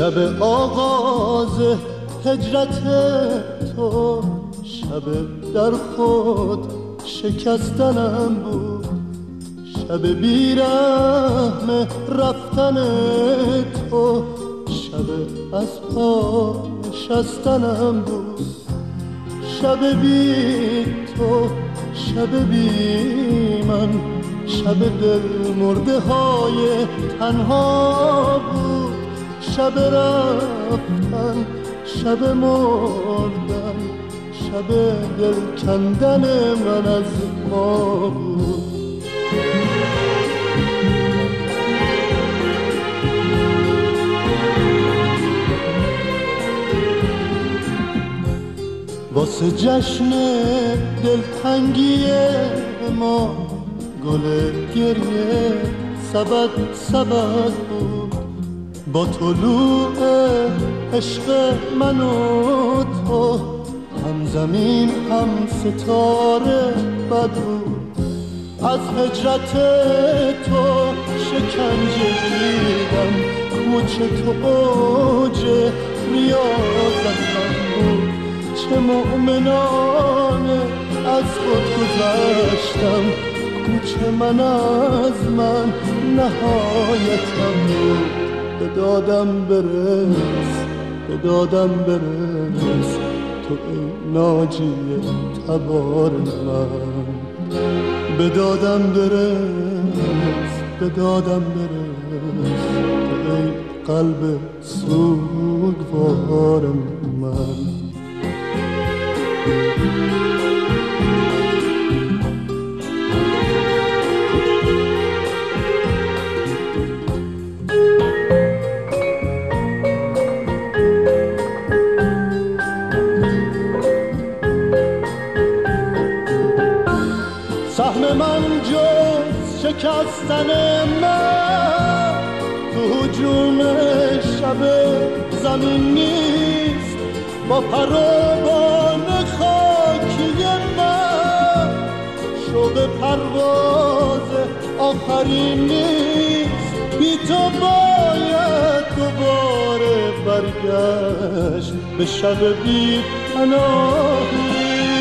شب آغاز هجرت تو، شب در خود شکستنم بود، شب بیرحم رفتن تو، شب از پا نشستنم بود. شب بی تو، شب بی من، شب دل مرده های تنها بود. شب رفتن، شب مردن، شب دل کندن من از ما بود. واسه جشن دلتنگی ما گل گریه سبد سبد بود. با طلوع عشق من و تو هم زمین هم ستاره بد بود. از هجرت تو شکنجه دیدم، کوچه تو اوج ریاضتم بود. چه مؤمنانه از خود گذشتم، کوچه من از من نهایتم بود. به دادم برس، به دادم برس، تو ای ناجی تبار من. به دادم برس، به دادم برس، تو ای قلب سوگوار من. سهم من جز شکستن من تو هجوم شب زمین نیست. با پروبان خاکی من شوق پرواز آخرین نیست. بی تو باید دوباره برگشت به شب بی پناهی.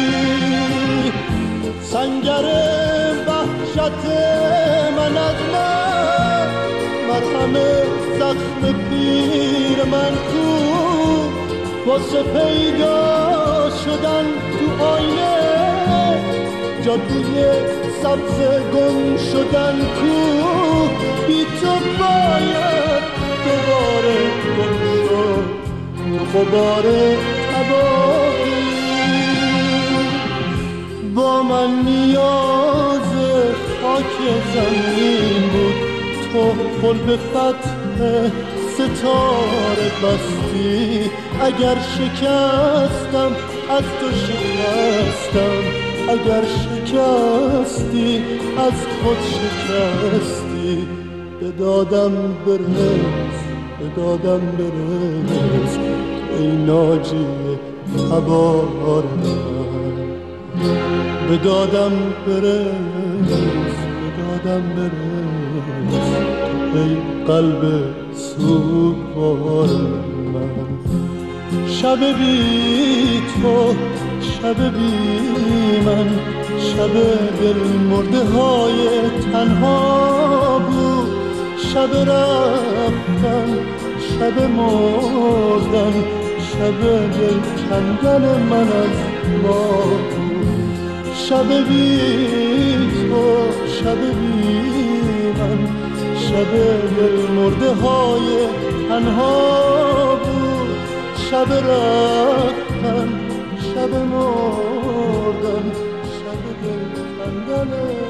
سنگر وحشت من از من، مرهم زخم پیر من کو. واسه پیدا شدن تو آینه، جادوی سبز گم شدن کو. بی تو باید دوباره گم شد تو غبار تباهی. با من نیاز خاک زمین بود، تو پل به فتح ستاره بستی. اگر شکستم از تو شکستم، اگر شکستی از خود شکستی. به دادم برس، به دادم برس، ای ناجی تبار من. به دادم برس، به دادم برس، ای قلب سوگوار من. شب بی تو، شب بی من، شب دل مرده های تنها بود. شب رفتن، شب مردن، شب دل کندن من از ما بود. شب بی تو، شب بی من، شب دل مرده های تنها بود. شب رفتن، شب مردن، شب دل کندن